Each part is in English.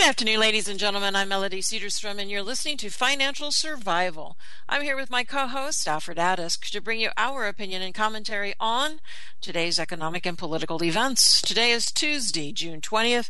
afternoon, ladies and gentlemen. I'm Melody Cedarstrom, and you're listening to Financial Survival. I'm here with my co-host, Alfred Addis, to bring you our opinion and commentary on today's economic and political events. Today is Tuesday, June 20th,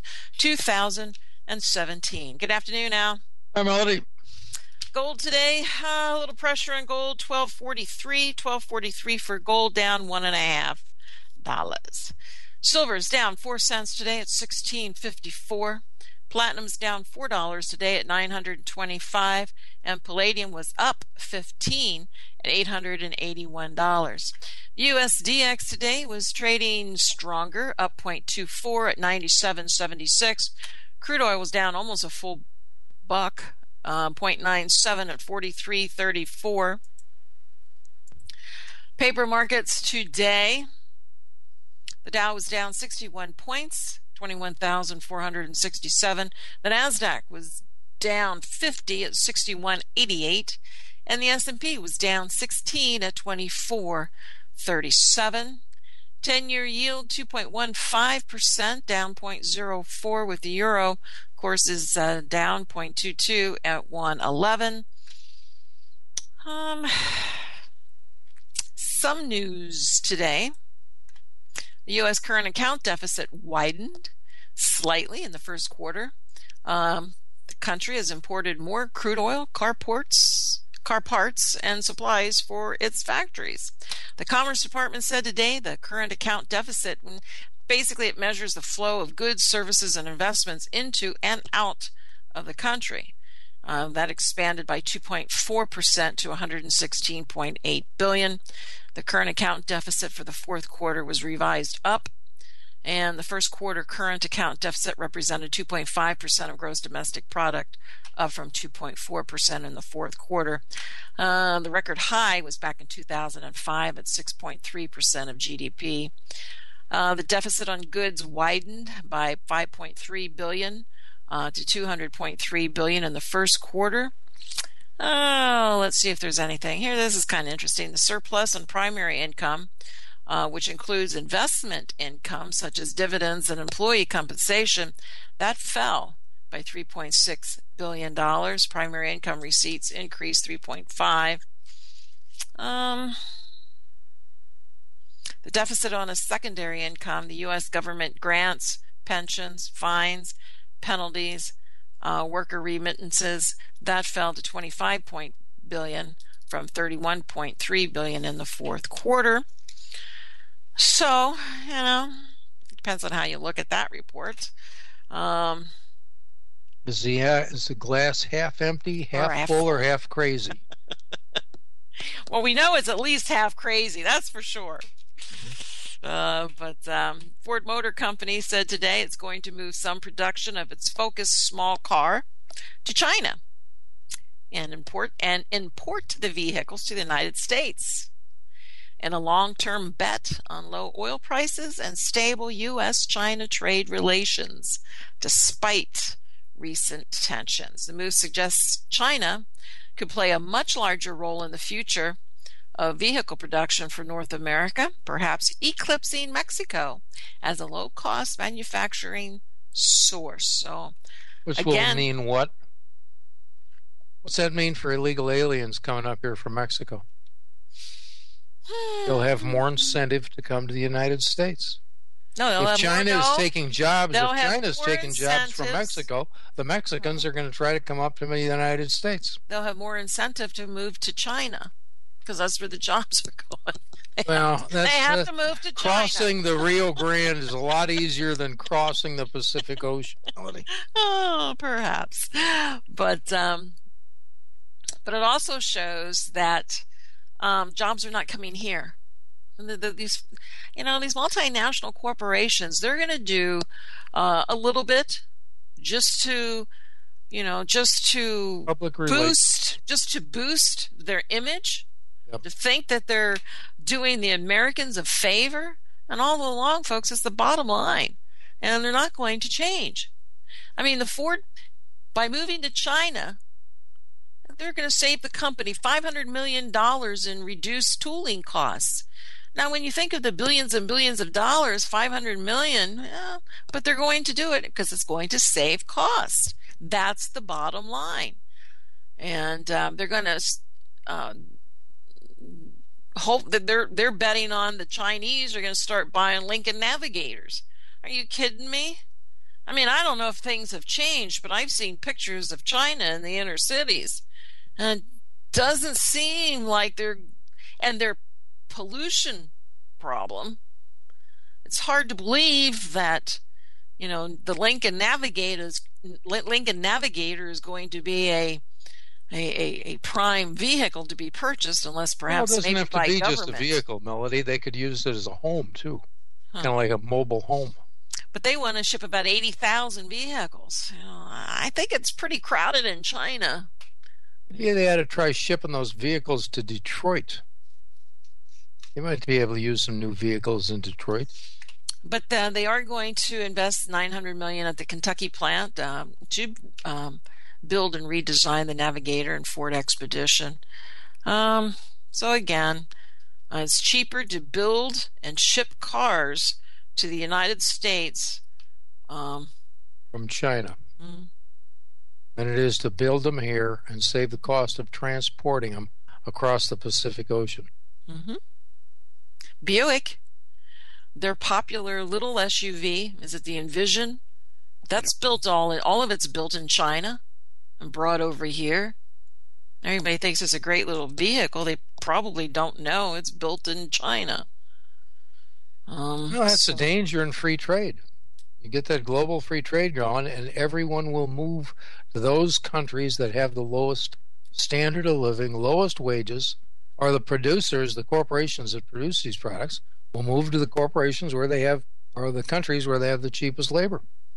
2017. Good afternoon, Al. Hi, Melody. Gold today, a little pressure on gold, $12.43 for gold, down $1.50. Silver's down 4 cents today at $16.54. Platinum's down $4 today at $925, and palladium was up 15 at $881. USDX today was trading stronger, up 0.24 at 97.76. Crude oil was down almost a full buck, 0.97 at 43.34. Paper markets today, the Dow was down 61 points, 21,467. The NASDAQ was down 50 at 61.88, and the S&P was down 16 at 24.37. 10-year yield 2.15%, down 0.04, with the euro, of course, is down 0.22 at 111. Some news today. The U.S. current account deficit widened slightly in the first quarter. The country has imported more crude oil, car parts, and supplies for its factories. The Commerce Department said today the current account deficit, basically it measures the flow of goods, services, and investments into and out of the country. That expanded by 2.4% to $116.8 billion. The current account deficit for the fourth quarter was revised up, and the first quarter current account deficit represented 2.5% of gross domestic product, up from 2.4% in the fourth quarter. The record high was back in 2005 at 6.3% of GDP. The deficit on goods widened by $5.3 billion to $200.3 billion in the first quarter. Let's see if there's anything here. This is kind of interesting. The surplus on primary income, which includes investment income such as dividends and employee compensation, that fell by $3.6 billion. Primary income receipts increased 3.5. The deficit on a secondary income, the U.S. government grants, pensions, fines, penalties, worker remittances, that fell to $25 billion from $31.3 billion in the fourth quarter. So, it depends on how you look at that report. Is the glass half empty, half full, or half crazy? Well, we know it's at least half crazy, that's for sure. But Ford Motor Company said today it's going to move some production of its Focus small car to China and import the vehicles to the United States in a long-term bet on low oil prices and stable U.S.-China trade relations despite recent tensions. The move suggests China could play a much larger role in the future of vehicle production for North America, perhaps eclipsing Mexico as a low-cost manufacturing source. So, which will mean what? What's that mean for illegal aliens coming up here from Mexico? They'll have more incentive to come to the United States. No, if China is taking jobs, from Mexico, the Mexicans are going to try to come up to the United States. They'll have more incentive to move to China, because that's where the jobs are going. They have to move to China. Crossing the Rio Grande is a lot easier than crossing the Pacific Ocean. Oh, perhaps. But it also shows that jobs are not coming here. And these multinational corporations, they're going to do a little bit just to boost their image. To think that they're doing the Americans a favor, and all along, folks, it's the bottom line, and they're not going to change. I mean, the Ford, by moving to China, they're going to save the company $500 million in reduced tooling costs. Now, when you think of the billions and billions of dollars, $500 million, but they're going to do it because it's going to save costs. That's the bottom line. And they're going to hope that they're betting on the Chinese are going to start buying Lincoln Navigators. Are you kidding me? I mean, I don't know if things have changed, but I've seen pictures of China in the inner cities, and it doesn't seem like their pollution problem. It's hard to believe that, the Lincoln Navigator is going to be a prime vehicle to be purchased, unless perhaps it doesn't maybe have to by be government. just a vehicle, Melody. They could use it as a home too, kind of like a mobile home. But they want to ship about 80,000 vehicles. I think it's pretty crowded in China. Yeah, they ought to try shipping those vehicles to Detroit. They might be able to use some new vehicles in Detroit. But they are going to invest $900 million at the Kentucky plant to build and redesign the Navigator and Ford Expedition. So again, it's cheaper to build and ship cars to the United States from China mm-hmm. than it is to build them here and save the cost of transporting them across the Pacific Ocean. Mm-hmm. Buick, their popular little SUV, is it the Envision? That's built all of it's built in China and brought over here. Everybody thinks it's a great little vehicle. They probably don't know it's built in China. That's the danger in free trade. You get that global free trade going, and everyone will move to those countries that have the lowest standard of living, lowest wages, or the producers, the corporations that produce these products, will move to the corporations where they have, or the countries where they have the cheapest labor.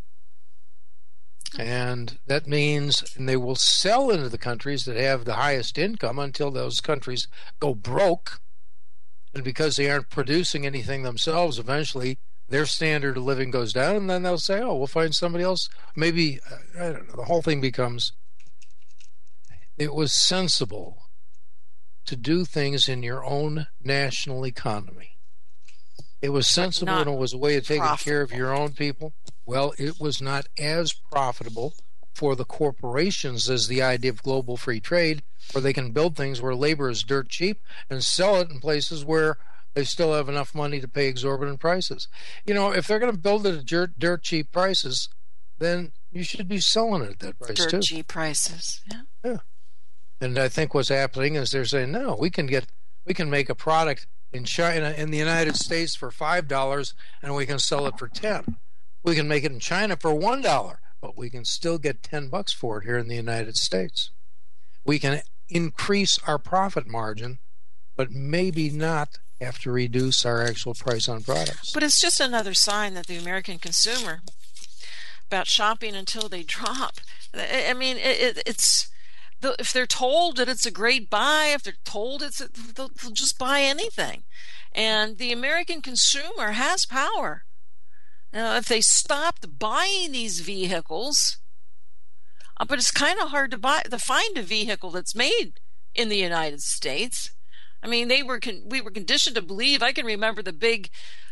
And that means, and they will sell into the countries that have the highest income until those countries go broke. And because they aren't producing anything themselves, eventually their standard of living goes down, and then they'll say, oh, we'll find somebody else. Maybe, I don't know, the whole thing becomes, it was sensible to do things in your own national economy. It was sensible, and it was a way of taking care of your own people. Well, it was not as profitable for the corporations as the idea of global free trade, where they can build things where labor is dirt cheap and sell it in places where they still have enough money to pay exorbitant prices. If they're going to build it at dirt cheap prices, then you should be selling it at that price too. Dirt cheap prices, yeah. And I think what's happening is they're saying, no, we can make a product in China, in the United States, for $5, and we can sell it for $10. We can make it in China for $1, but we can still get $10 for it here in the United States. We can increase our profit margin, but maybe not have to reduce our actual price on products. But it's just another sign that the American consumer, about shopping until they drop. I mean, it's if they're told that it's a great buy, if they're told they'll just buy anything. And the American consumer has power. Now, if they stopped buying these vehicles, but it's kind of hard to find a vehicle that's made in the United States. I mean, we were conditioned to believe. I can remember the big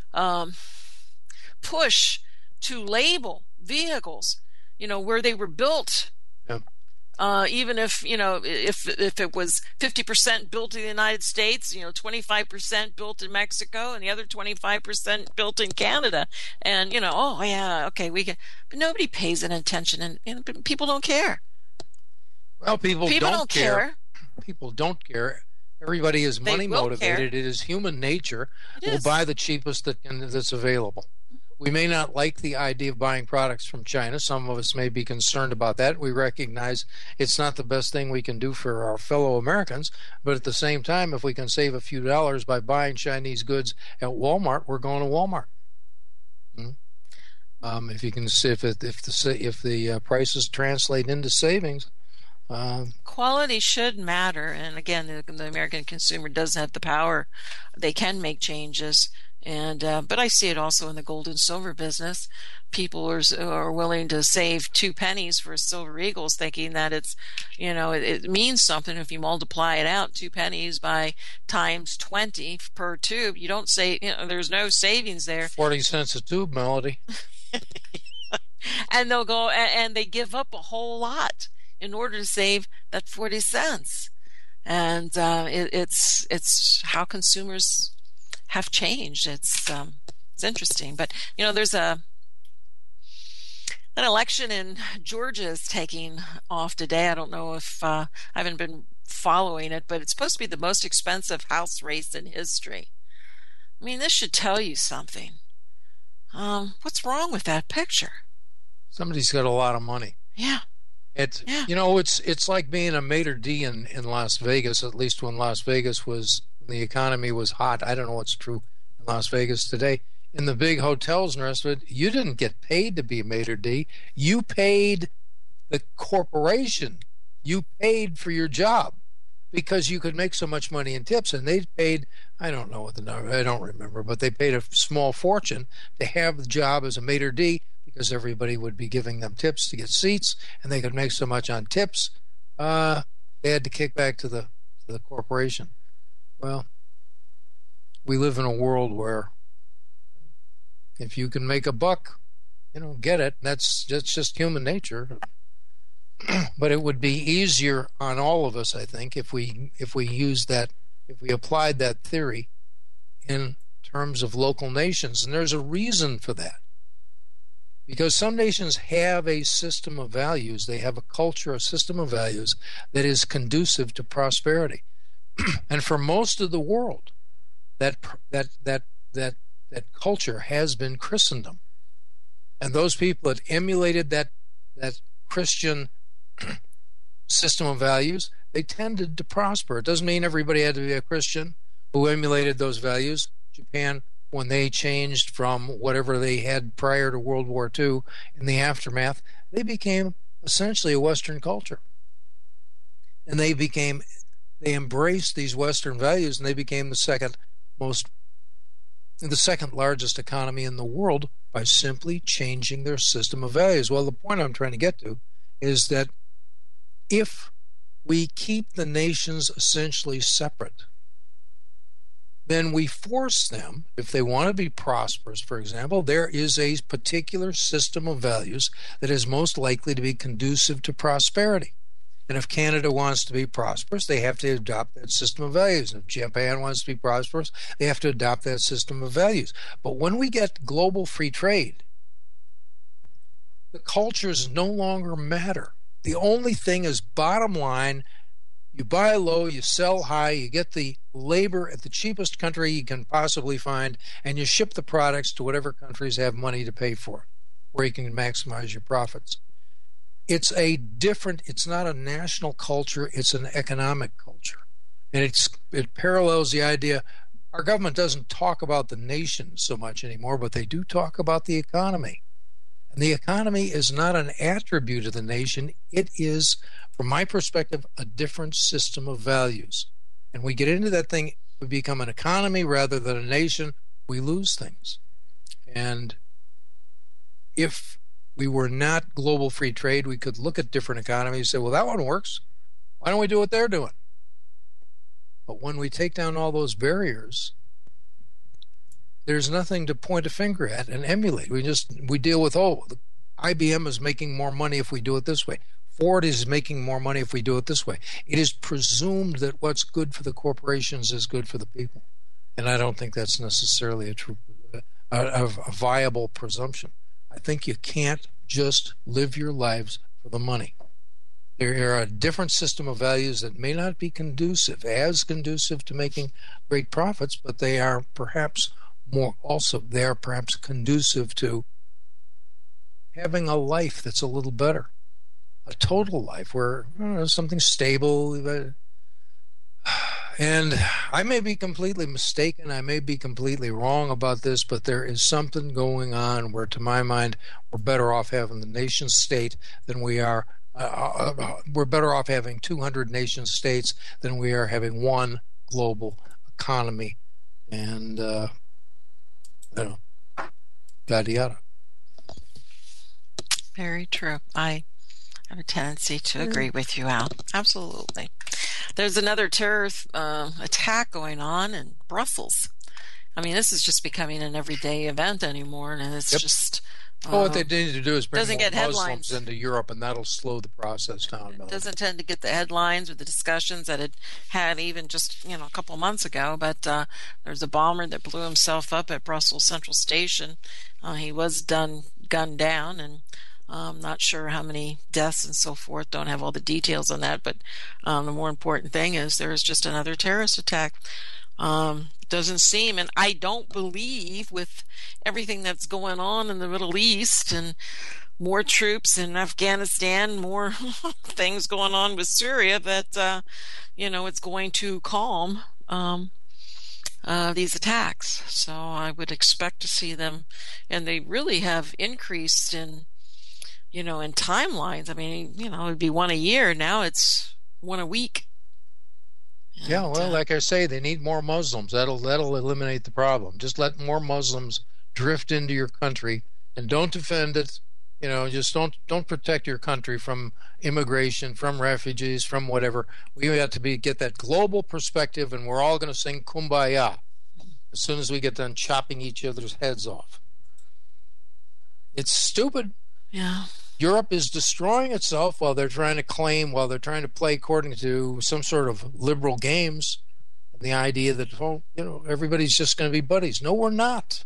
push to label vehicles, where they were built. Yeah. Even if it was 50% built in the United States, 25% built in Mexico, and the other 25% built in Canada, and oh yeah, okay, we can. But nobody pays any attention, and people don't care. Well, people don't care. People don't care. Everybody is money motivated. It is human nature. We'll buy the cheapest that's available. We may not like the idea of buying products from China. Some of us may be concerned about that. We recognize it's not the best thing we can do for our fellow Americans, but at the same time, if we can save a few dollars by buying Chinese goods at Walmart, we're going to Walmart. If you can, if the prices translate into savings. Quality should matter, and again, the American consumer does have the power. They can make changes. And but I see it also in the gold and silver business. People are willing to save 2 pennies for Silver Eagles, thinking that it's, it means something. If you multiply it out, 2 pennies by times 20 per tube, you don't say, there's no savings there. 40 cents a tube, Melody. And they'll go and they give up a whole lot in order to save that 40 cents. And it's how consumers have changed. It's interesting. But there's an election in Georgia is taking off today. I don't know if I haven't been following it, but it's supposed to be the most expensive House race in history. I mean, this should tell you something. What's wrong with that picture? Somebody's got a lot of money. Yeah. It's Yeah. it's like being a maitre d' in Las Vegas. At least when Las Vegas was the economy was hot. I don't know what's true in Las Vegas today. In the big hotels and the rest of it, you didn't get paid to be a maitre d'. You paid the corporation. You paid for your job because you could make so much money in tips, and they paid, I don't know what the number, I don't remember, but they paid a small fortune to have the job as a maitre d' because everybody would be giving them tips to get seats, and they could make so much on tips. They had to kick back to the corporation. Well, we live in a world where if you can make a buck, get it. That's just human nature. But it would be easier on all of us, I think, if we use that, if we applied that theory in terms of local nations. And there's a reason for that. Because some nations have a system of values, they have a culture, a system of values that is conducive to prosperity. And for most of the world, that culture has been Christendom. And those people that emulated that Christian system of values, they tended to prosper. It doesn't mean everybody had to be a Christian who emulated those values. Japan, when they changed from whatever they had prior to World War II in the aftermath, they became essentially a Western culture. And they embraced these Western values, and they became the second largest economy in the world by simply changing their system of values. Well, the point I'm trying to get to is that if we keep the nations essentially separate, then we force them, if they want to be prosperous, for example, there is a particular system of values that is most likely to be conducive to prosperity. And if Canada wants to be prosperous, they have to adopt that system of values. And if Japan wants to be prosperous, they have to adopt that system of values. But when we get global free trade, the cultures no longer matter. The only thing is bottom line. You buy low, you sell high, you get the labor at the cheapest country you can possibly find, and you ship the products to whatever countries have money to pay for it, where you can maximize your profits. It's not a national culture, it's an economic culture. And it parallels the idea, our government doesn't talk about the nation so much anymore, but they do talk about the economy. And the economy is not an attribute of the nation. It is, from my perspective, a different system of values. And we get into that thing, we become an economy rather than a nation, we lose things. And if we were not global free trade, we could look at different economies and say, well, that one works. Why don't we do what they're doing? But when we take down all those barriers, there's nothing to point a finger at and emulate. We deal with, IBM is making more money if we do it this way. Ford is making more money if we do it this way. It is presumed that what's good for the corporations is good for the people. And I don't think that's necessarily a viable presumption. I think you can't just live your lives for the money. There are a different system of values that may not be as conducive to making great profits, but they are perhaps conducive to having a life that's a little better, a total life where something stable. And I may be completely mistaken, I may be completely wrong about this, but there is something going on where, to my mind, we're better off having the nation state than we are. We're better off having 200 nation states than we are having one global economy. And yada yada. Very true. I have a tendency to agree with you, Al. Absolutely. There's another terror attack going on in Brussels. I mean, this is just becoming an everyday event anymore, and it's just Well, what they need to do is bring doesn't more get Muslims headlines. into Europe, and that'll slow the process down. It doesn't tend to get the headlines or the discussions that it had even just a couple months ago. But there's a bomber that blew himself up at Brussels Central Station. He was gunned down, and I'm not sure how many deaths and so forth. Don't have all the details on that. But the more important thing is there is just another terrorist attack. Doesn't seem, and I don't believe with everything that's going on in the Middle East and more troops in Afghanistan, more things going on with Syria, that it's going to calm these attacks. So I would expect to see them, and they really have increased in timelines. I mean, it would be one a year. Now it's one a week. Yeah, well, like I say, they need more Muslims. That'll eliminate the problem. Just let more Muslims drift into your country, and don't defend it. Just don't protect your country from immigration, from refugees, from whatever. We have to get that global perspective, and we're all going to sing Kumbaya as soon as we get done chopping each other's heads off. It's stupid. Yeah. Europe is destroying itself while they're trying to play according to some sort of liberal games. The idea that, everybody's just going to be buddies. No, we're not.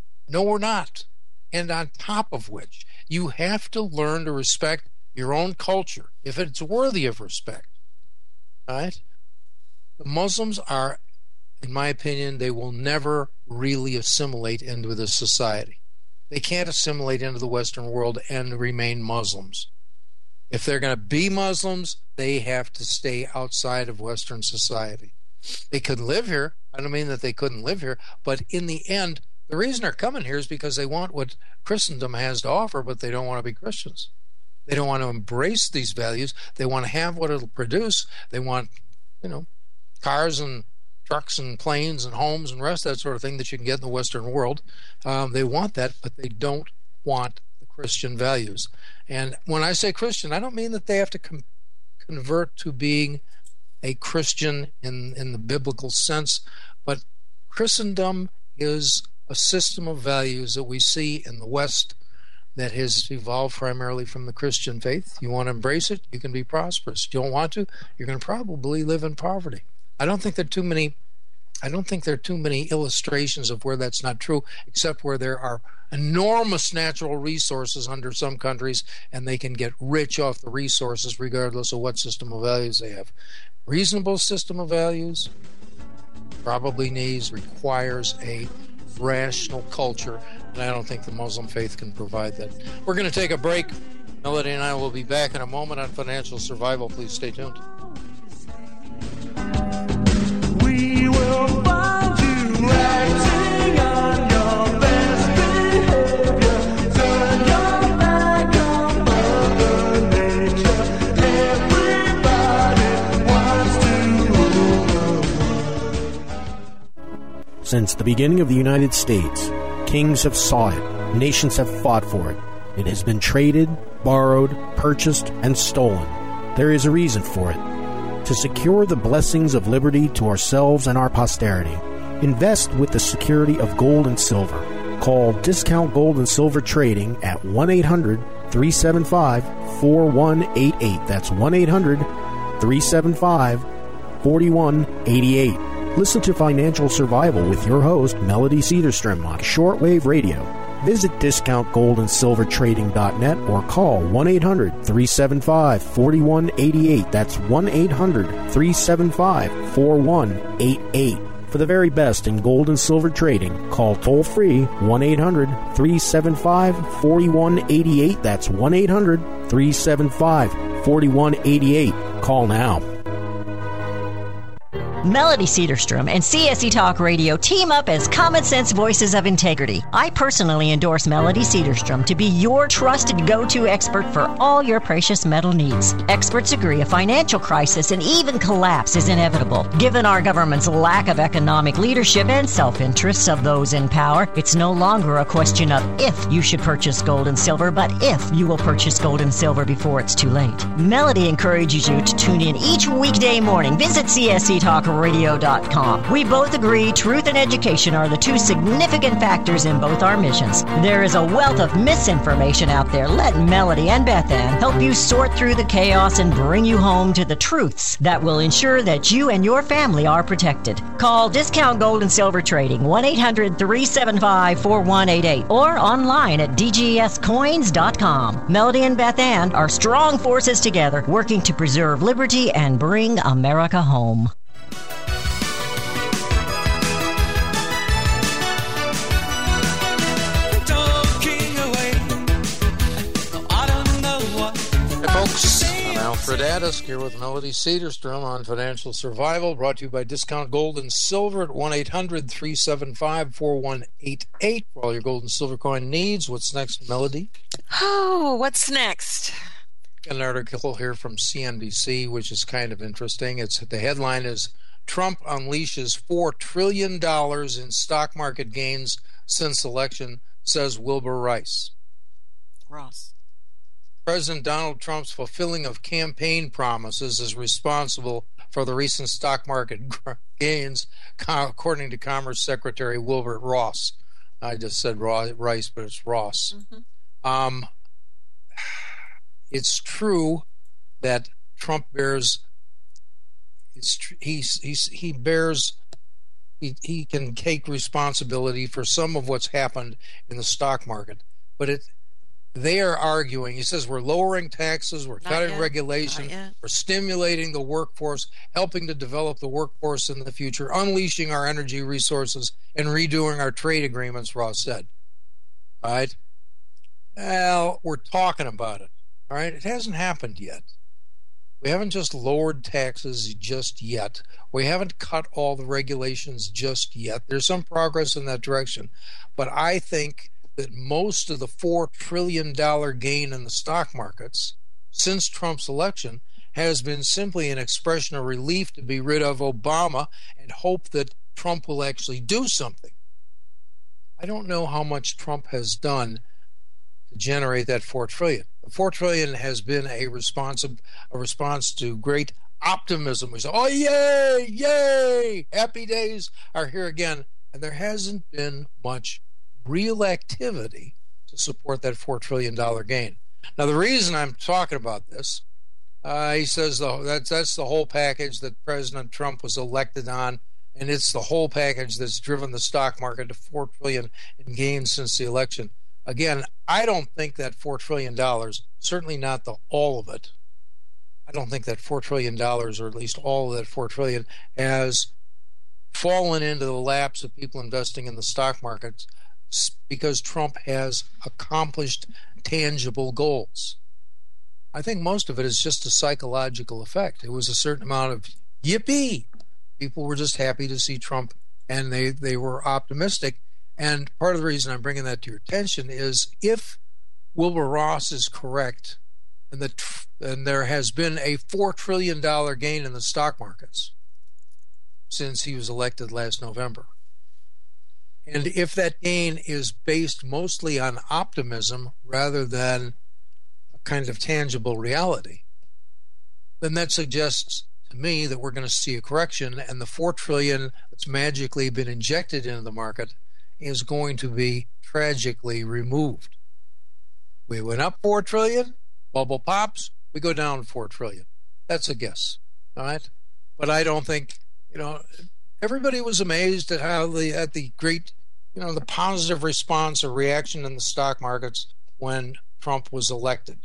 And on top of which, you have to learn to respect your own culture if it's worthy of respect. Right? The Muslims are, in my opinion, they will never really assimilate into this society. They can't assimilate into the Western world and remain Muslims. If they're going to be Muslims, they have to stay outside of Western society. They could live here. I don't mean that they couldn't live here, but in the end, the reason they're coming here is because they want what Christendom has to offer, but they don't want to be Christians. They don't want to embrace these values. They want to have what it'll produce. They want, cars and trucks and planes and homes and rest, that sort of thing that you can get in the Western world. They want that, but they don't want the Christian values. And when I say Christian, I don't mean that they have to convert to being a Christian in the biblical sense, but Christendom is a system of values that we see in the West that has evolved primarily from the Christian faith. You want to embrace it, you can be prosperous. You don't want to, you're going to probably live in poverty. I don't think there are too many illustrations of where that's not true, except where there are enormous natural resources under some countries, and they can get rich off the resources regardless of what system of values they have. Reasonable system of values probably requires a rational culture, and I don't think the Muslim faith can provide that. We're going to take a break. Melody and I will be back in a moment on Financial Survival. Please stay tuned. We will find you acting on your best behavior. Turn your back on Mother Nature. Everybody wants to rule. Since the beginning of the United States, kings have sought it, nations have fought for it. It has been traded, borrowed, purchased, and stolen. There is a reason for it. To secure the blessings of liberty to ourselves and our posterity, invest with the security of gold and silver. Call Discount Gold and Silver Trading at 1-800-375-4188. That's 1-800-375-4188. Listen to Financial Survival with your host, Melody Cedarstrom, on shortwave radio. Visit discountgoldandsilvertrading.net or call 1-800-375-4188. That's 1-800-375-4188. For the very best in gold and silver trading, call toll-free 1-800-375-4188. That's 1-800-375-4188. Call now. Melody Cedarstrom and CSE Talk Radio team up as common sense voices of integrity. I personally endorse Melody Cedarstrom to be your trusted go-to expert for all your precious metal needs. Experts agree a financial crisis and even collapse is inevitable. Given our government's lack of economic leadership and self-interests of those in power, it's no longer a question of if you should purchase gold and silver, but if you will purchase gold and silver before it's too late. Melody encourages you to tune in each weekday morning. Visit CSE Talk CommonSenseRadio.com. We both agree truth and education are the two significant factors in both our missions. There is a wealth of misinformation out there. Let Melody and Beth Ann help you sort through the chaos and bring you home to the truths that will ensure that you and your family are protected. Call Discount Gold and Silver Trading 1-800-375-4188 or online at dgscoins.com. Melody and Beth Ann are strong forces together working to preserve liberty and bring America home. Hey folks, I'm Alfred Addis here with Melody Cedarstrom on Financial Survival, brought to you by Discount Gold and Silver at 1-800-375-4188 for all your gold and silver coin needs. What's next, Melody? Oh, what's next? An article here from CNBC, which is kind of interesting. The headline is Trump unleashes $4 trillion in stock market gains since election, says Wilbur Rice. Ross. President Donald Trump's fulfilling of campaign promises is responsible for the recent stock market gains, according to Commerce Secretary Wilbur Ross. I just said Rice, but it's Ross. Mm-hmm. It's true that Trump bears. He can take responsibility for some of what's happened in the stock market, but they are arguing. He says we're lowering taxes, we're cutting regulation, we're stimulating the workforce, helping to develop the workforce in the future, unleashing our energy resources, and redoing our trade agreements, Ross said. All right? Well, we're talking about it. All right? It hasn't happened yet. We haven't just lowered taxes just yet. We haven't cut all the regulations just yet. There's some progress in that direction. But I think that most of the $4 trillion gain in the stock markets since Trump's election has been simply an expression of relief to be rid of Obama and hope that Trump will actually do something. I don't know how much Trump has done to generate that $4 trillion. The $4 trillion has been a response to great optimism. We say, oh, yay, yay, happy days are here again. And there hasn't been much real activity to support that $4 trillion gain. Now, the reason I'm talking about this, he says that's the whole package that President Trump was elected on, and it's the whole package that's driven the stock market to $4 trillion in gains since the election. Again, I don't think that $4 trillion, certainly not all of it, I don't think that $4 trillion, or at least all of that $4 trillion, has fallen into the laps of people investing in the stock markets because Trump has accomplished tangible goals. I think most of it is just a psychological effect. It was a certain amount of yippee. People were just happy to see Trump, and they were optimistic. And part of the reason I'm bringing that to your attention is if Wilbur Ross is correct, and there has been a $4 trillion gain in the stock markets since he was elected last November, and if that gain is based mostly on optimism rather than a kind of tangible reality, then that suggests to me that we're going to see a correction, and the $4 trillion that's magically been injected into the market is going to be tragically removed. We went up $4 trillion, bubble pops, we go down $4 trillion. That's a guess, all right? But I don't think, everybody was amazed at how the great, the positive response or reaction in the stock markets when Trump was elected.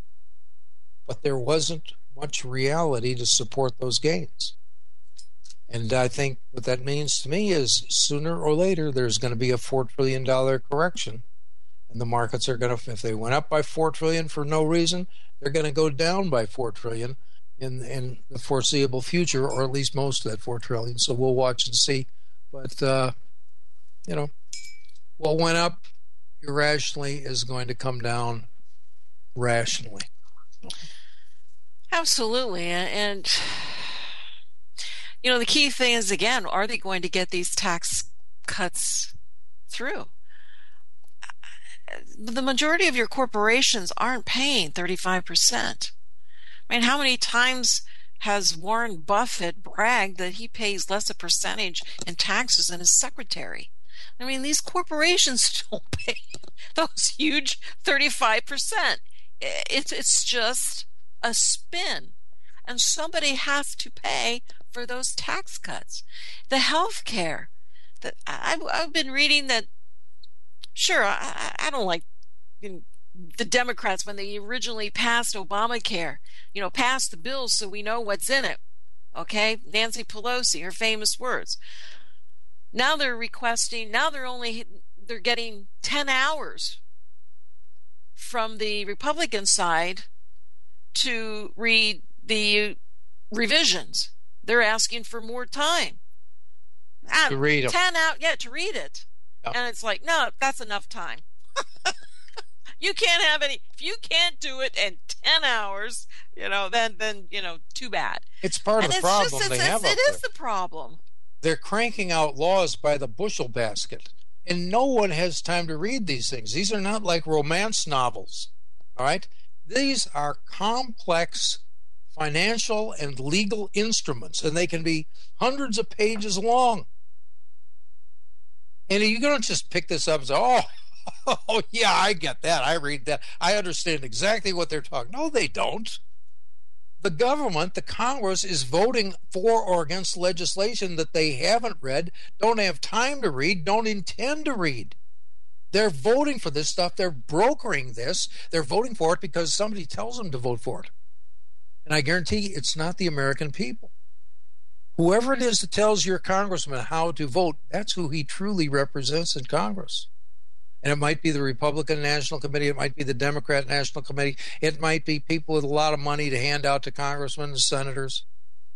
But there wasn't much reality to support those gains. And I think what that means to me is sooner or later there's going to be a $4 trillion correction. And the markets are going to, if they went up by $4 trillion for no reason, they're going to go down by $4 trillion in the foreseeable future, or at least most of that $4 trillion. So we'll watch and see. But, what went up irrationally is going to come down rationally. Absolutely. And the key thing is, again, are they going to get these tax cuts through? The majority of your corporations aren't paying 35%. I mean, how many times has Warren Buffett bragged that he pays less a percentage in taxes than his secretary. I mean, these corporations don't pay those huge 35%. It's just a spin. And somebody has to pay for those tax cuts. The health care. I've been reading that, sure, I don't like the Democrats when they originally passed Obamacare, passed the bill so we know what's in it. Okay? Nancy Pelosi, her famous words. Now they're requesting, they're getting 10 hours from the Republican side to read the revisions. They're asking for more time. To read them. 10 out, to read it. Yep. And it's like, no, that's enough time. You can't have any, if you can't do it in 10 hours, then too bad. It's part of the problem they have. It is the problem. They're cranking out laws by the bushel basket, and no one has time to read these things. These are not like romance novels, all right? These are complex financial and legal instruments, and they can be hundreds of pages long. And you don't just pick this up and say, oh, yeah, I get that. I read that. I understand exactly what they're talking. No, they don't. The government, the Congress, is voting for or against legislation that they haven't read, don't have time to read, don't intend to read. They're voting for this stuff. They're brokering this. They're voting for it because somebody tells them to vote for it. And I guarantee it's not the American people. Whoever it is that tells your congressman how to vote, that's who he truly represents in Congress. And it might be the Republican National Committee. It might be the Democrat National Committee. It might be people with a lot of money to hand out to congressmen and senators.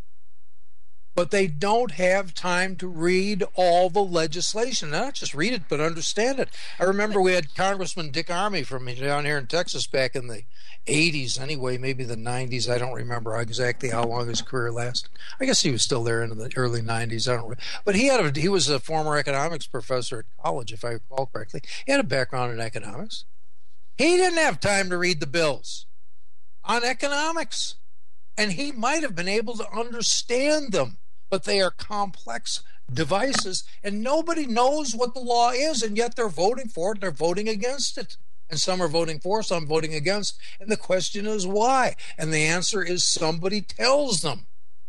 But they don't have time to read all the legislation. Not just read it, but understand it. I remember we had Congressman Dick Armey from down here in Texas back in the 80s anyway, maybe the 90s. I don't remember exactly how long his career lasted. I guess he was still there into the early 90s. But he was a former economics professor at college, if I recall correctly. He had a background in economics. He didn't have time to read the bills on economics. And he might have been able to understand them, but they are complex devices, and nobody knows what the law is, and yet they're voting for it, they're voting against it. And some are voting for, some voting against. And the question is why? And the answer is somebody tells them.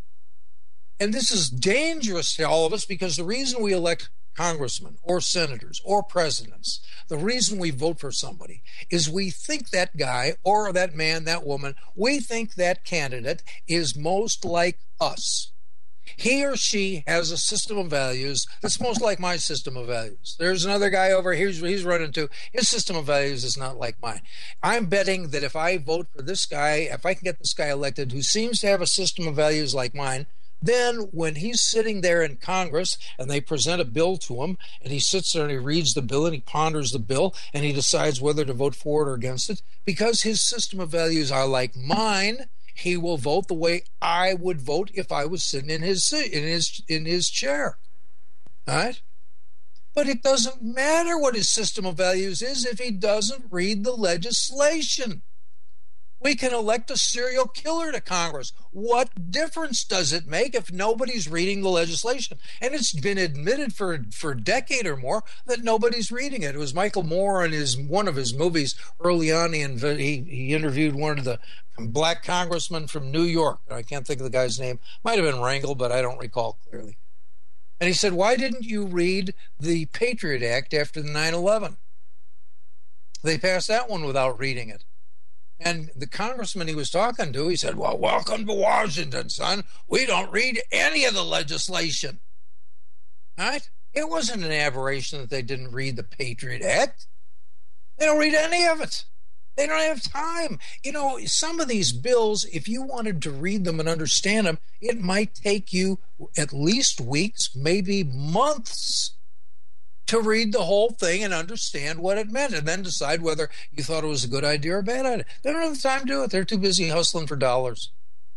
And this is dangerous to all of us because the reason we elect congressmen or senators or presidents, the reason we vote for somebody is we think that guy or that man, that woman, we think that candidate is most like us. He or she has a system of values that's most like my system of values. There's another guy over here he's running to. His system of values is not like mine. I'm betting that if I vote for this guy, if I can get this guy elected who seems to have a system of values like mine, then when he's sitting there in Congress and they present a bill to him and he sits there and he reads the bill and he ponders the bill and he decides whether to vote for it or against it, because his system of values are like mine, he will vote the way I would vote if I was sitting in his chair. All right? But it doesn't matter what his system of values is if he doesn't read the legislation. We can elect a serial killer to Congress. What difference does it make if nobody's reading the legislation? And it's been admitted for a decade or more that nobody's reading it. It was Michael Moore in one of his movies early on. He interviewed one of the black congressmen from New York. I can't think of the guy's name. Might have been Rangel, but I don't recall clearly. And he said, why didn't you read the Patriot Act after the 9/11? They passed that one without reading it. And the congressman he was talking to, he said, well, welcome to Washington, son. We don't read any of the legislation. All right? It wasn't an aberration that they didn't read the Patriot Act. They don't read any of it. They don't have time. You know, some of these bills, if you wanted to read them and understand them, it might take you at least weeks, maybe months, to read the whole thing and understand what it meant and then decide whether you thought it was a good idea or a bad idea. They don't have the time to do it. They're too busy hustling for dollars.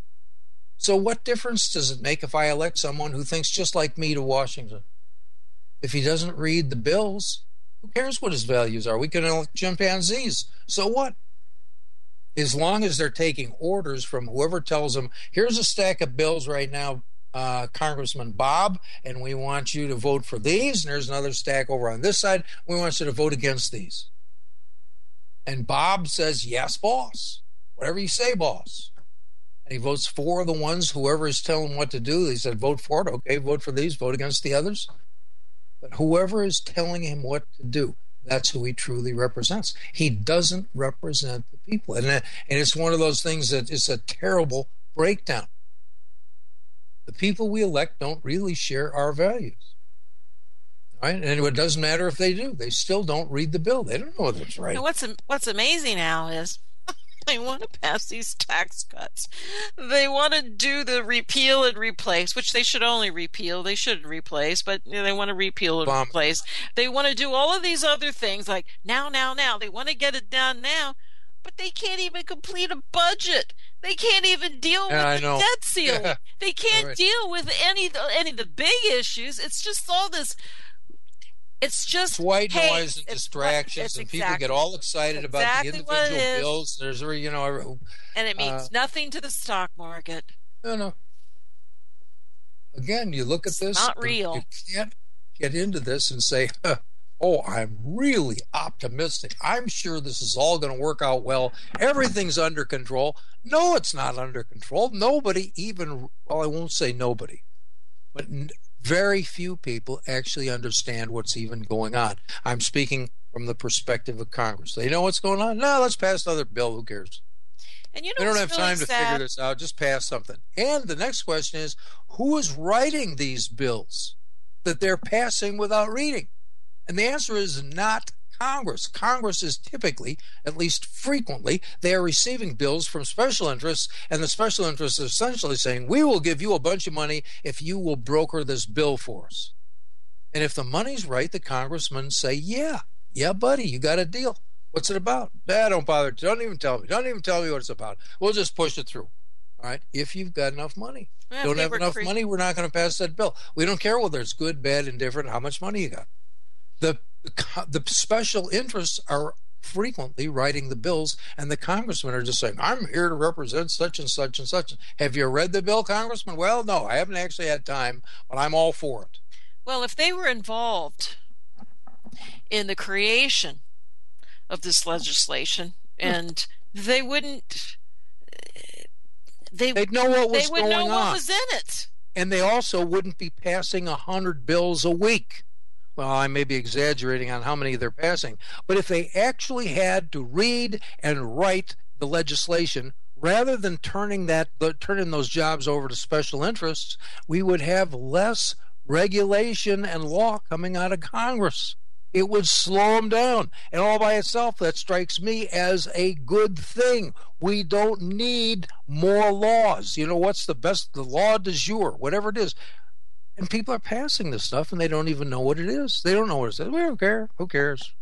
So what difference does it make if I elect someone who thinks just like me to Washington? If he doesn't read the bills, who cares what his values are? We can elect chimpanzees. So what? as long as they're taking orders from whoever tells them, here's a stack of bills right now, Congressman Bob, and we want you to vote for these, and there's another stack over on this side, we want you to vote against these. And Bob says, yes, boss. Whatever you say, boss. And he votes for the ones, whoever is telling him what to do. He said, vote for it. Okay, vote for these, vote against the others. But whoever is telling him what to do, that's who he truly represents. He doesn't represent the people. And it's one of those things that is a terrible breakdown. The people we elect don't really share our values. Right? And it doesn't matter if they do. They still don't read the bill. They don't know whether it's right. Now, what's amazing now is they want to pass these tax cuts. They want to do the repeal and replace, which they should only repeal. They shouldn't replace, but they want to repeal and replace. They want to do all of these other things like now. They want to get it done now, but they can't even complete a budget. They can't even deal with the debt ceiling. Yeah. They can't deal with any of the big issues. It's just all this. It's just white noise and distractions, and people get all excited about the individual bills. There's, and it means nothing to the stock market. No. Again, you look at this. Not real. You can't get into this and say, "Oh, I'm really optimistic. I'm sure this is all going to work out well. Everything's under control." No, it's not under control. Nobody even. Well, I won't say nobody, but. Very few people actually understand what's even going on. I'm speaking from the perspective of Congress. They know what's going on. No, let's pass another bill. Who cares? And they don't have time to figure this out. Just pass something. And the next question is, who is writing these bills that they're passing without reading? And the answer is not Congress. Congress is typically, at least frequently, they are receiving bills from special interests, and the special interests are essentially saying, we will give you a bunch of money if you will broker this bill for us. And if the money's right, the congressmen say, yeah, buddy, you got a deal. What's it about? Don't bother. Don't even tell me. Don't even tell me what it's about. We'll just push it through. All right? If you've got enough money. Don't have enough money, we're not going to pass that bill. We don't care whether it's good, bad, indifferent, how much money you got. The special interests are frequently writing the bills, and the congressmen are just saying, I'm here to represent such and such and such. Have you read the bill, Congressman? Well, no, I haven't actually had time, but I'm all for it. Well, if they were involved in the creation of this legislation, and they'd know what was going on. They would know what was in it. And they also wouldn't be passing 100 bills a week. Well, I may be exaggerating on how many they're passing, but if they actually had to read and write the legislation, rather than turning those jobs over to special interests, we would have less regulation and law coming out of Congress. It would slow them down. And all by itself, that strikes me as a good thing. We don't need more laws. What's the law du jour, whatever it is. And people are passing this stuff, and they don't even know what it is. They don't know what it is. We don't care. Who cares?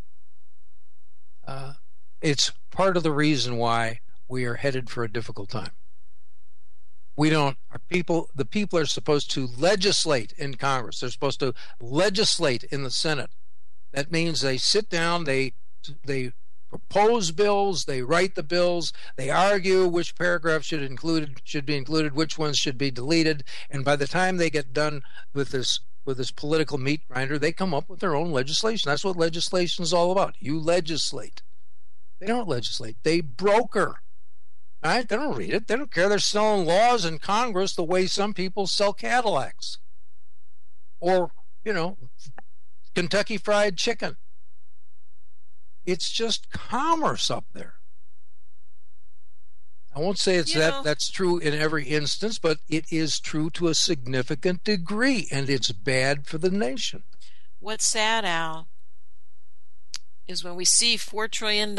It's part of the reason why we are headed for a difficult time. The people are supposed to legislate in Congress. They're supposed to legislate in the Senate. That means they sit down, they propose bills, they write the bills, they argue which paragraphs should be included, which ones should be deleted, and by the time they get done with this political meat grinder, they come up with their own legislation. That's what legislation is all about. You legislate. They don't legislate. They broker. All right? They don't read it. They don't care. They're selling laws in Congress the way some people sell Cadillacs. Or, Kentucky Fried Chicken. It's just commerce up there. I won't say that's true in every instance, but it is true to a significant degree, and it's bad for the nation. What's sad, Al, is when we see $4 trillion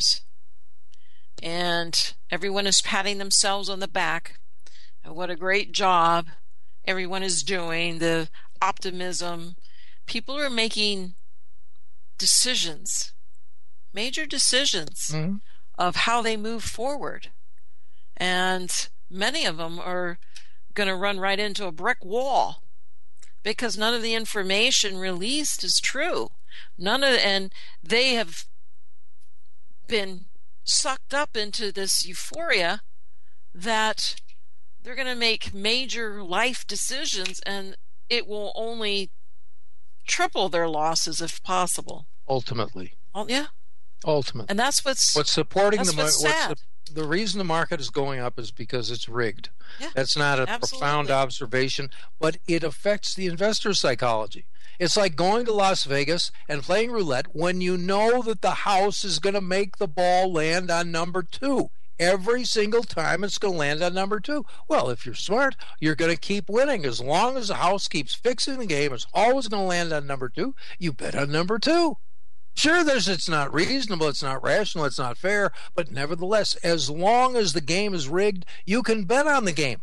and everyone is patting themselves on the back. What a great job everyone is doing, the optimism. People are making decisions, major decisions of how they move forward. And many of them are going to run right into a brick wall because none of the information released is true. And they have been sucked up into this euphoria that they're going to make major life decisions, and it will only triple their losses if possible. Ultimately. Yeah. Ultimately. And that's what's supporting that's the what's sad. The reason the market is going up is because it's rigged. Yeah, that's not a absolutely. profound observation, but it affects the investor's psychology. It's like going to Las Vegas and playing roulette when you know that the house is going to make the ball land on number 2. Every single time it's going to land on number 2. Well, if you're smart, you're going to keep winning. As long as the house keeps fixing the game, it's always going to land on number 2. You bet on number 2. Sure, it's not reasonable, it's not rational, it's not fair, but nevertheless, as long as the game is rigged, you can bet on the game.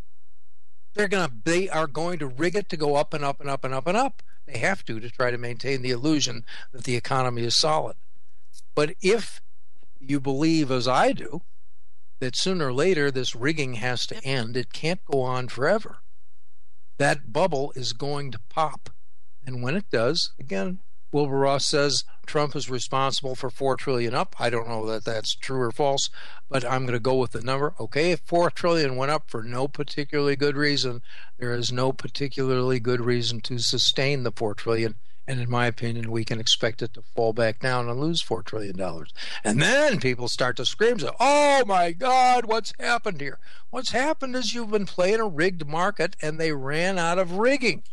They are going to rig it to go up and up and up and up and up. They have to try to maintain the illusion that the economy is solid. But if you believe, as I do, that sooner or later this rigging has to end, it can't go on forever. That bubble is going to pop. And when it does, again, Wilbur Ross says Trump is responsible for $4 trillion up. I don't know that that's true or false, but I'm going to go with the number. Okay, if $4 trillion went up for no particularly good reason, there is no particularly good reason to sustain the $4 trillion. And in my opinion, we can expect it to fall back down and lose $4 trillion. And then people start to scream, say, oh my God, what's happened here? What's happened is you've been playing a rigged market and they ran out of rigging.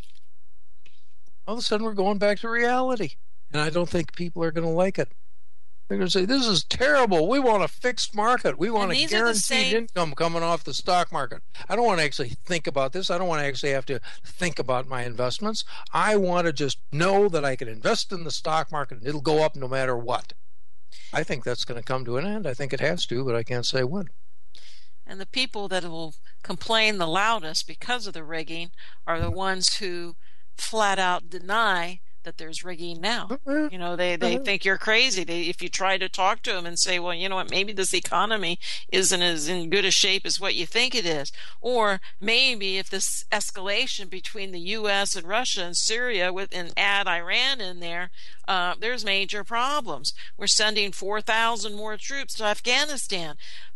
All of a sudden we're going back to reality. And I don't think people are going to like it. They're going to say, this is terrible. We want a fixed market. We want a guaranteed income coming off the stock market. I don't want to actually think about this. I don't want to actually have to think about my investments. I want to just know that I can invest in the stock market and it'll go up no matter what. I think that's going to come to an end. I think it has to, but I can't say when. And the people that will complain the loudest because of the rigging are the ones who flat out deny that there's rigging now. You know, they think you're crazy. If you try to talk to them and say, well, you know what, maybe this economy isn't as in good a shape as what you think it is. Or maybe if this escalation between the U.S. and Russia and Syria and add Iran in there, there's major problems. We're sending 4,000 more troops to Afghanistan.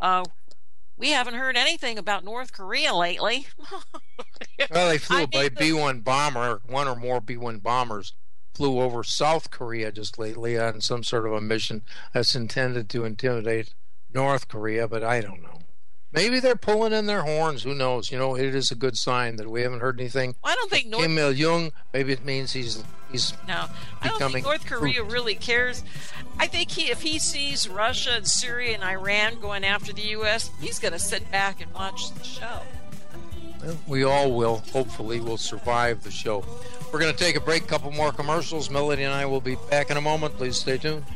We haven't heard anything about North Korea lately. Well, they flew by B-1 bomber, one or more B-1 bombers flew over South Korea just lately on some sort of a mission that's intended to intimidate North Korea, but I don't know. Maybe they're pulling in their horns. Who knows? You know, it is a good sign that we haven't heard anything. I don't think Kim Il-jung, maybe it means he's no. I don't think North Korea really cares. I think if he sees Russia and Syria and Iran going after the U.S., he's going to sit back and watch the show. Well, we all will. Hopefully, we'll survive the show. We're going to take a break, a couple more commercials. Melody and I will be back in a moment. Please stay tuned.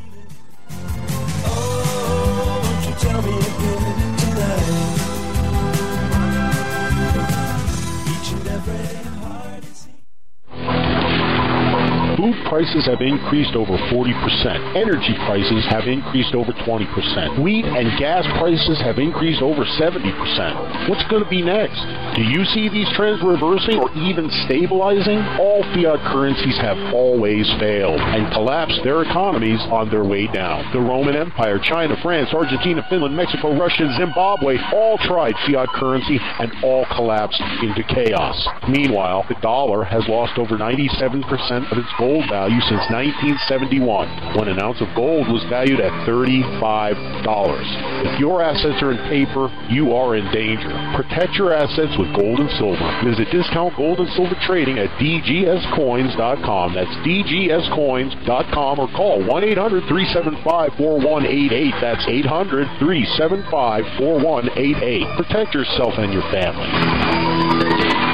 Oh, won't you tell me again tonight? Each and every heart is... Food prices have increased over 40%. Energy prices have increased over 20%. Wheat and gas prices have increased over 70%. What's going to be next? Do you see these trends reversing or even stabilizing? All fiat currencies have always failed and collapsed their economies on their way down. The Roman Empire, China, France, Argentina, Finland, Mexico, Russia, and Zimbabwe all tried fiat currency and all collapsed into chaos. Meanwhile, the dollar has lost over 97% of its gold value since 1971, when an ounce of gold was valued at $35. If your assets are in paper, you are in danger. Protect your assets with gold and silver. Visit Discount Gold and Silver Trading at dgscoins.com. That's dgscoins.com, or call 1-800-375-4188. That's 800-375-4188. Protect yourself and your family.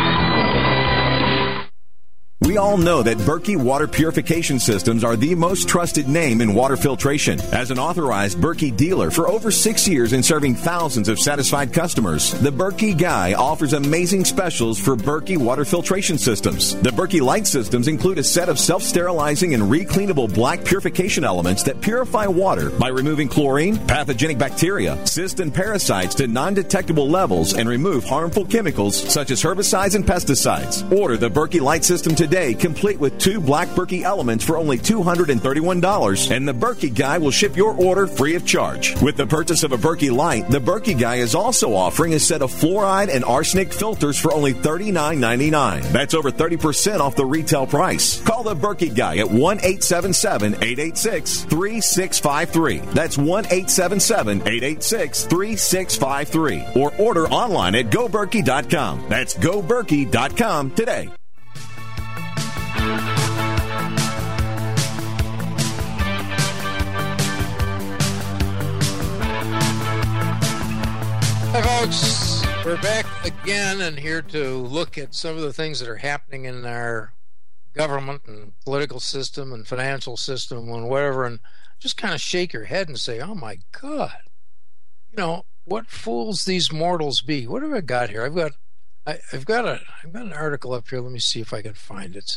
We all know that Berkey Water Purification Systems are the most trusted name in water filtration. As an authorized Berkey dealer for over 6 years and serving thousands of satisfied customers, the Berkey Guy offers amazing specials for Berkey Water Filtration Systems. The Berkey Light Systems include a set of self-sterilizing and recleanable black purification elements that purify water by removing chlorine, pathogenic bacteria, cysts, and parasites to non-detectable levels and remove harmful chemicals such as herbicides and pesticides. Order the Berkey Light System today today, complete with 2 black Berkey elements for only $231, and the Berkey Guy will ship your order free of charge. With the purchase of a Berkey Light, the Berkey Guy is also offering a set of fluoride and arsenic filters for only $39.99. That's over 30% off the retail price. Call the Berkey Guy at 1-877-886-3653. That's 1-877-886-3653. Or order online at GoBerkey.com. That's GoBerkey.com today. Hi, folks. We're back again and here to look at some of the things that are happening in our government and political system and financial system and whatever, and just kind of shake your head and say, oh, my God. You know, what fools these mortals be. What have I got here? I've got an article up here. Let me see if I can find it.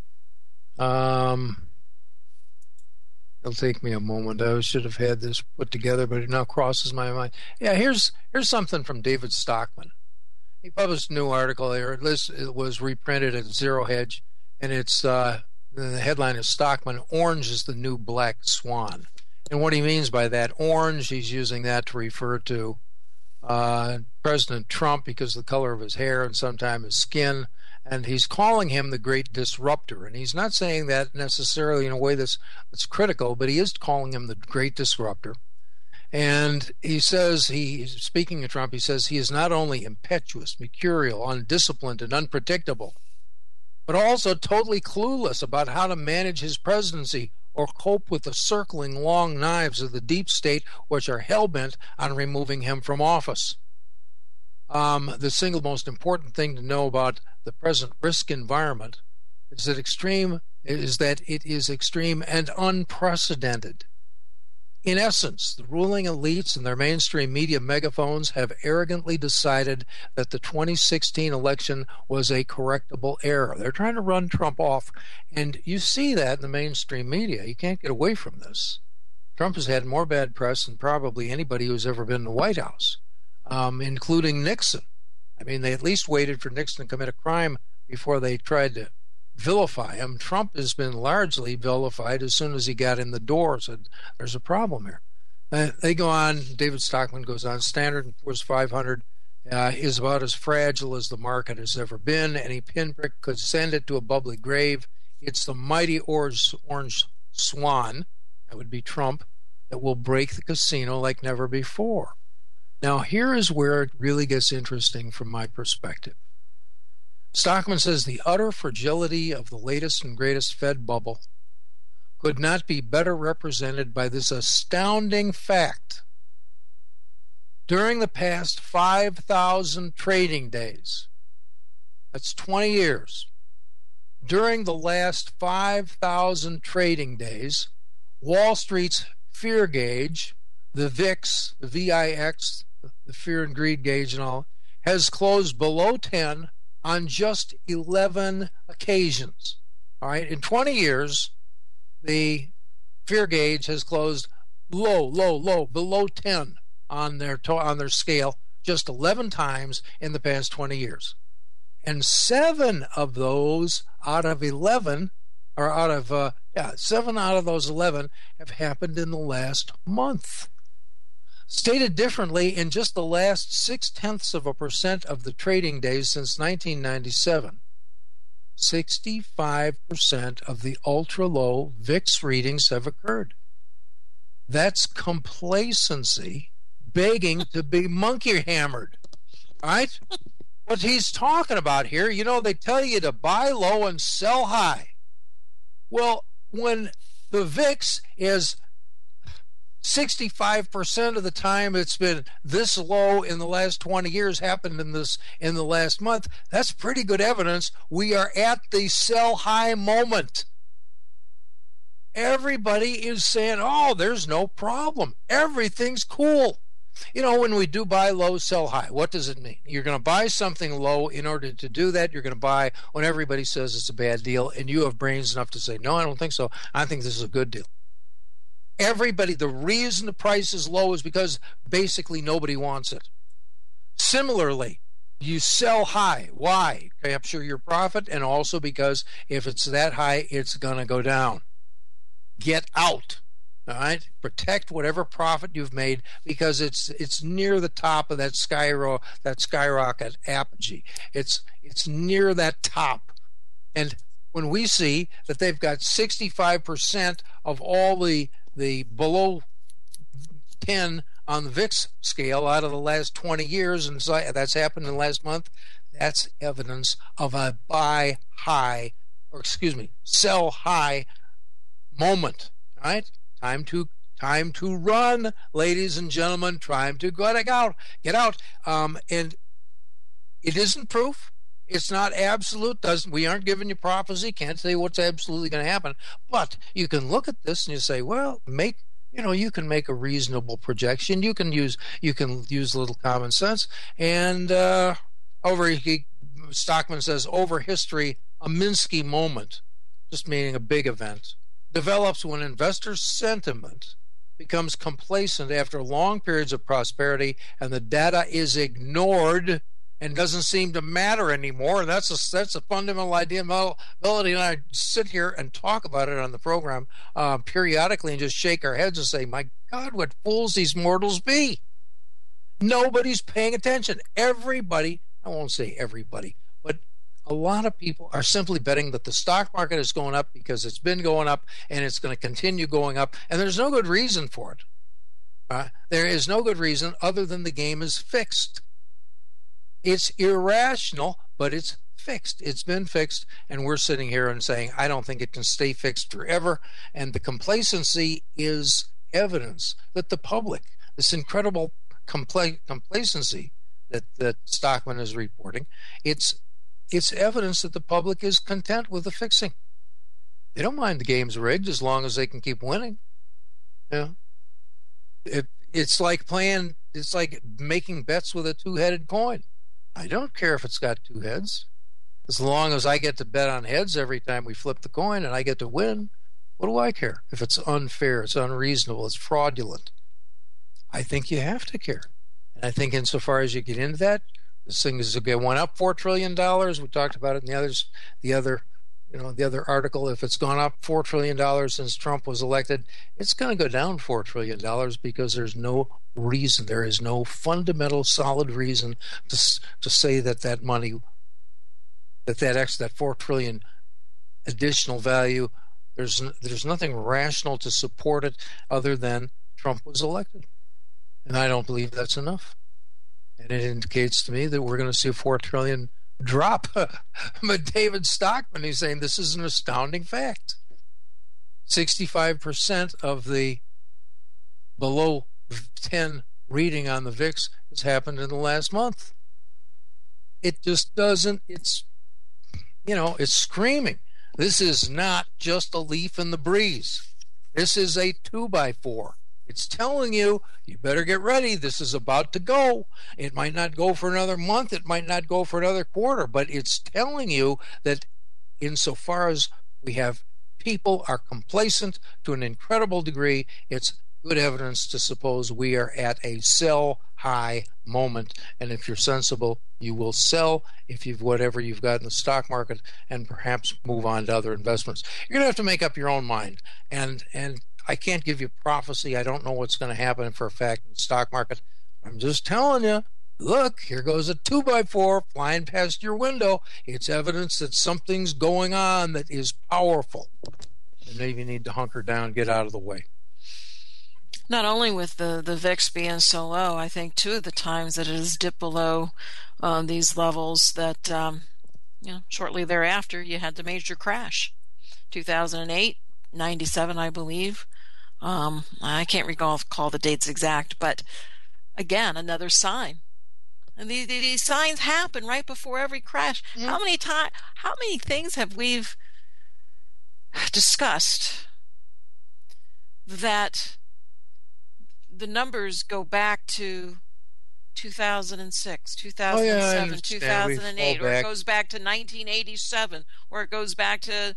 It'll take me a moment. I should have had this put together, but it now crosses my mind. Yeah, here's something from David Stockman. He published a new article here. It was reprinted at Zero Hedge, and it's the headline is Stockman, Orange is the New Black Swan. And what he means by that, orange, he's using that to refer to President Trump because of the color of his hair and sometimes his skin, and he's calling him the great disruptor. And he's not saying that necessarily in a way that's critical, but he is calling him the great disruptor. And he says, speaking of Trump, he says he is not only impetuous, mercurial, undisciplined, and unpredictable, but also totally clueless about how to manage his presidency or cope with the circling long knives of the deep state, which are hell-bent on removing him from office. The single most important thing to know about the present risk environment is that it is extreme and unprecedented. In essence, the ruling elites and their mainstream media megaphones have arrogantly decided that the 2016 election was a correctable error. They're trying to run Trump off, and you see that in the mainstream media. You can't get away from this. Trump has had more bad press than probably anybody who's ever been in the White House, including Nixon. I mean, they at least waited for Nixon to commit a crime before they tried to vilify him. Trump has been largely vilified as soon as he got in the door. So there's a problem here. They go on, David Stockman goes on, Standard & Poor's 500 is about as fragile as the market has ever been. Any pinprick could send it to a bubbly grave. It's the mighty orange swan, that would be Trump, that will break the casino like never before. Now, here is where it really gets interesting from my perspective. Stockman says the utter fragility of the latest and greatest Fed bubble could not be better represented by this astounding fact. During the past 5,000 trading days, that's 20 years, during the last 5,000 trading days, Wall Street's fear gauge, the VIX, the VIX, the fear and greed gauge and all, has closed below 10 on just 11 occasions. All right, in 20 years, the fear gauge has closed low, below 10 on their scale, just 11 times in the past 20 years. And 7 of those out of 11, or 7 out of those 11 have happened in the last month. Stated differently, in just the last 0.6% of the trading days since 1997, 65% of the ultra-low VIX readings have occurred. That's complacency begging to be monkey-hammered, right? What he's talking about here, you know, they tell you to buy low and sell high. Well, when the VIX is 65% of the time it's been this low in the last 20 years, happened in the last month, that's pretty good evidence we are at the sell high moment. Everybody is saying, oh, there's no problem, everything's cool. You know, when we do buy low, sell high, what does it mean? You're going to buy something low. In order to do that, you're going to buy when everybody says it's a bad deal, and you have brains enough to say, no, I don't think so, I think this is a good deal. Everybody, the reason the price is low is because basically nobody wants it. Similarly, You sell high. Why? Capture your profit, and also because if it's that high, it's going to go down. Get out. All right? Protect whatever profit you've made because it's near the top of that skyrocket apogee. It's near that top. And when we see that they've got 65% of all the below 10 on the VIX scale out of the last 20 years, and that's happened in the last month, that's evidence of a sell high moment. All right? Time to run, ladies and gentlemen. Time to get out. And it isn't proof. It's not absolute. We aren't giving you prophecy. Can't say what's absolutely going to happen. But you can look at this and you say, well, you can make a reasonable projection. You can use a little common sense. And Stockman says, over history, a Minsky moment, just meaning a big event, develops when investor sentiment becomes complacent after long periods of prosperity and the data is ignored and doesn't seem to matter anymore. And that's a fundamental idea. Melody and I sit here and talk about it on the program periodically and just shake our heads and say, my God, what fools these mortals be. Nobody's paying attention. Everybody, I won't say everybody, but a lot of people are simply betting that the stock market is going up because it's been going up and it's going to continue going up, and there's no good reason for it. There is no good reason other than the game is fixed. It's irrational, but it's fixed. It's been fixed, and we're sitting here and saying, I don't think it can stay fixed forever, and the complacency is evidence that the public, this incredible complacency that Stockman is reporting, it's evidence that the public is content with the fixing. They don't mind the game's rigged as long as they can keep winning. It's like making bets with a two-headed coin. I don't care if it's got two heads. As long as I get to bet on heads every time we flip the coin and I get to win, what do I care? If it's unfair, it's unreasonable, it's fraudulent. I think you have to care. And I think insofar as you get into that, this thing went up $4 trillion. We talked about it in the other article. If it's gone up $4 trillion since Trump was elected, it's going to go down $4 trillion because there's no reason. There is no fundamental, solid reason to say that money, that $4 trillion additional value, there's nothing rational to support it other than Trump was elected. And I don't believe that's enough. And it indicates to me that we're going to see a $4 trillion drop. But David Stockman, he's saying this is an astounding fact. 65% of the below 10 reading on the VIX has happened in the last month. It just doesn't, it's screaming. This is not just a leaf in the breeze. This is a 2x4. It's telling you better get ready. This is about to go. It might not go for another month. It might not go for another quarter. But it's telling you that insofar as we have people are complacent to an incredible degree, it's good evidence to suppose we are at a sell high moment. And if you're sensible, you will sell if whatever you've got in the stock market and perhaps move on to other investments. You're going to have to make up your own mind. And I can't give you prophecy. I don't know what's going to happen for a fact in the stock market. I'm just telling you, look, here goes a 2x4 flying past your window. It's evidence that something's going on that is powerful. And maybe you need to hunker down, get out of the way. Not only with the VIX being so low, I think two of the times that it has dipped below these levels that, shortly thereafter, you had the major crash. 2008, 97, I believe. I can't recall the dates exact, but again, another sign. And these signs happen right before every crash. Mm-hmm. How many things have we discussed that the numbers go back to 2006, I 2007, understand. We 2008, fall or it back. goes back to 1987, or it goes back to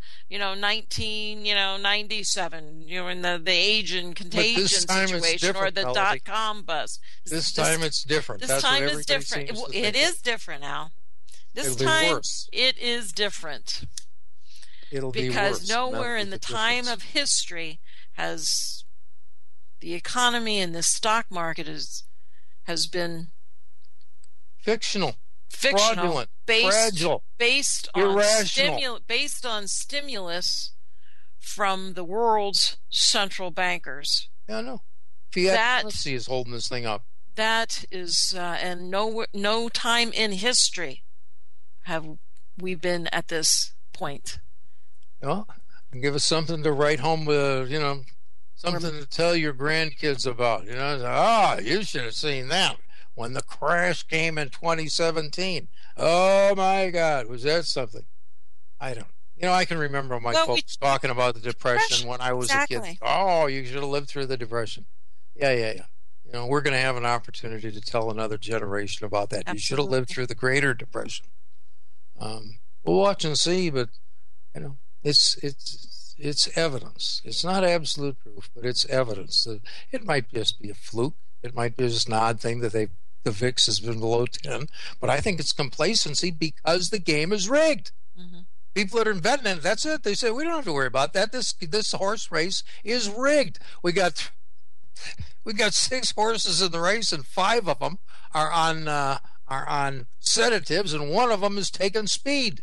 1997, in the Asian contagion time it's situation, or different, the Melody. .com bust. This time it's different. This That's time what is everybody different. seems to It think. is different, Al. This It'll be time worse. it is different. It'll be worse. Because nowhere That'll in be the time difference. of history has the economy and the stock market has been fictional, fictional, fraudulent, based fragile, irrational. based on stimulus from the world's central bankers. Yeah, no. Fiat currency is holding this thing up. That is, and no time in history have we been at this point. Well, give us something to write home with, something to tell your grandkids about. You should have seen that when the crash came in 2017. Oh my God, was that something? I don't. I can remember my folks talking about the Depression when I was a kid. Oh, you should have lived through the Depression. Yeah. We're going to have an opportunity to tell another generation about that. Absolutely. You should have lived through the Greater Depression. We'll watch and see, but it's evidence. It's not absolute proof, but it's evidence. It might just be a fluke. It might be just an odd thing that the VIX has been below 10. But I think it's complacency because the game is rigged. Mm-hmm. People that are inventing it, that's it. They say, we don't have to worry about that. This horse race is rigged. We got 6 horses in the race, and 5 of them are on sedatives, and 1 of them is taking speed.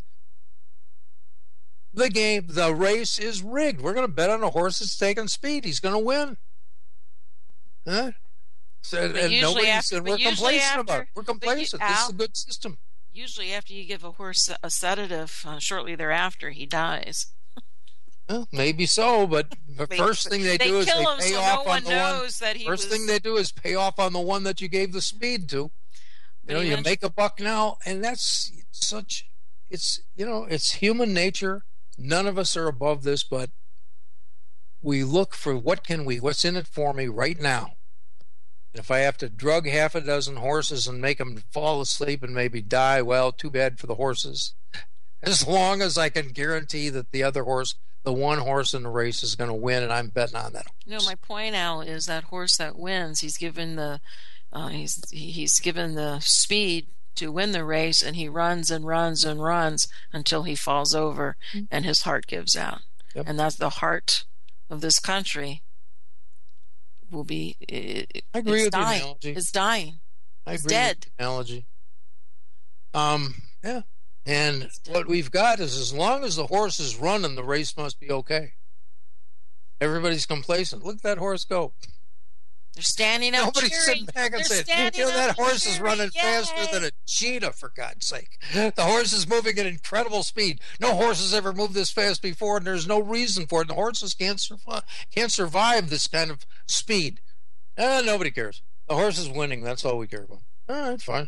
The race is rigged. We're going to bet on a horse that's taking speed. He's going to win. Huh? And nobody said we're complacent about it. We're complacent. This is a good system. Usually after you give a horse a sedative, shortly thereafter he dies. Well, maybe so, but the first thing they do is they pay off on the one. First thing they do is pay off on the one that you gave the speed to. You make a buck now, and that's such. It's human nature. None of us are above this, but we look for what's in it for me right now. And if I have to drug half a dozen horses and make them fall asleep and maybe die, well, too bad for the horses. As long as I can guarantee that the one horse in the race is going to win, and I'm betting on that horse. My point, Al, is that horse that wins, he's given the speed to win the race, and he runs and runs and runs until he falls over and his heart gives out. Yep. And that's the heart of this country. Will be. I agree with the analogy. It's dying. It's dead. With the analogy. Yeah. And what we've got is, as long as the horse is running, the race must be okay. Everybody's complacent. Look at that horse go. They're standing up. Nobody's sitting back and saying, that horse is running faster than a cheetah, for God's sake. The horse is moving at incredible speed. No horse has ever moved this fast before, and there's no reason for it. The horses can't survive this kind of speed. Nobody cares. The horse is winning. That's all we care about. All right, fine.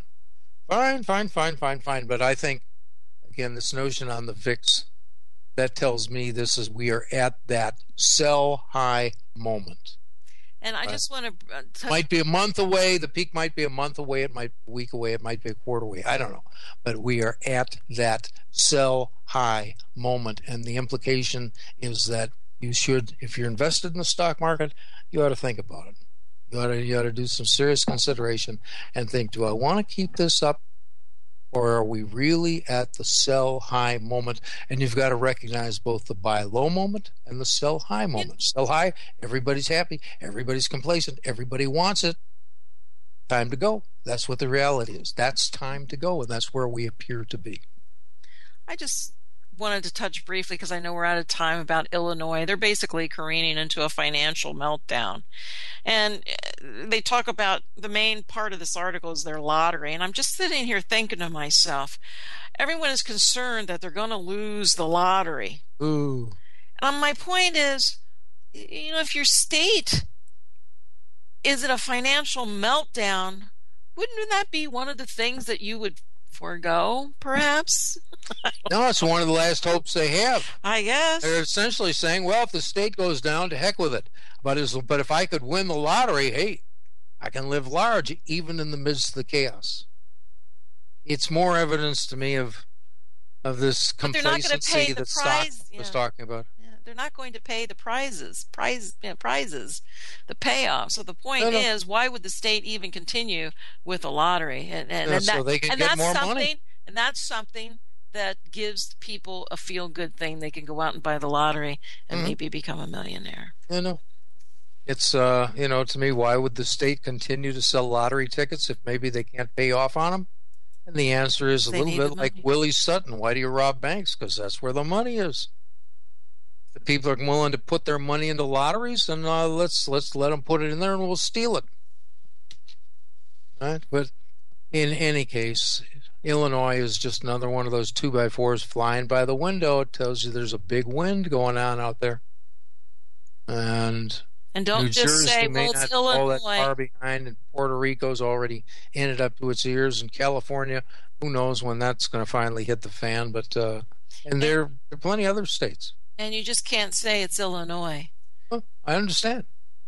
But I think, again, this notion on the VIX, that tells me we are at that sell high moment. And I just want to might be a month away. The peak might be a month away. It might be a week away. It might be a quarter away. I don't know. But we are at that sell high moment. And the implication is that you should, if you're invested in the stock market, you ought to think about it. You ought to do some serious consideration and think, do I want to keep this up? Or are we really at the sell high moment? And you've got to recognize both the buy low moment and the sell high moment. Sell high, everybody's happy, everybody's complacent, everybody wants it. Time to go. That's what the reality is. That's time to go, and that's where we appear to be. I just wanted to touch briefly, because I know we're out of time, about Illinois. They're basically careening into a financial meltdown. And they talk about, the main part of this article is their lottery. And I'm just sitting here thinking to myself, everyone is concerned that they're going to lose the lottery. Ooh. And my point is, if your state is in a financial meltdown, wouldn't that be one of the things that you would forego, perhaps? No, it's one of the last hopes they have. I guess. They're essentially saying, well, if the state goes down, to heck with it. But if I could win the lottery, hey, I can live large even in the midst of the chaos. It's more evidence to me of this complacency that Stock was talking about. They're not going to pay the prizes, the payoff. So the point is, why would the state even continue with the lottery? So they can get more money. And that's something that gives people a feel-good thing. They can go out and buy the lottery and maybe become a millionaire. It's, to me, why would the state continue to sell lottery tickets if maybe they can't pay off on them? And the answer is a little bit like Willie Sutton. Why do you rob banks? Because that's where the money is. The people are willing to put their money into lotteries, and let's let them put it in there, and we'll steal it. Right? But in any case, Illinois is just another one of those 2x4s flying by the window. It tells you there's a big wind going on out there, and don't New just Jersey say, may well, it's not fall Illinois. that far behind, and Puerto Rico's already in it up to its ears, and California, who knows when that's going to finally hit the fan? But and there are plenty of other states. And you just can't say it's Illinois. Well, I understand.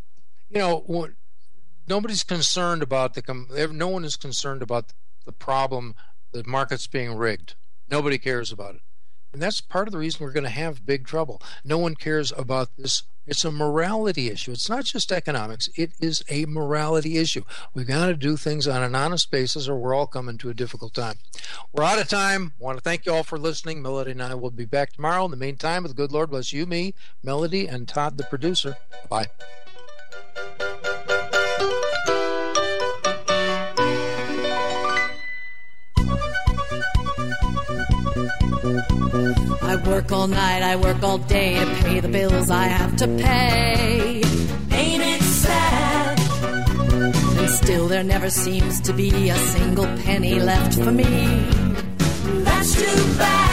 Nobody's concerned about no one is concerned about the problem, the market's being rigged. Nobody cares about it. And that's part of the reason we're going to have big trouble. No one cares about this. It's a morality issue. It's not just economics. It is a morality issue. We've got to do things on an honest basis, or we're all coming to a difficult time. We're out of time. I want to thank you all for listening. Melody and I will be back tomorrow. In the meantime, the good Lord bless you, me, Melody, and Todd, the producer. Bye. I work all night, I work all day to pay the bills I have to pay. Ain't it sad? And still there never seems to be a single penny left for me. That's too bad.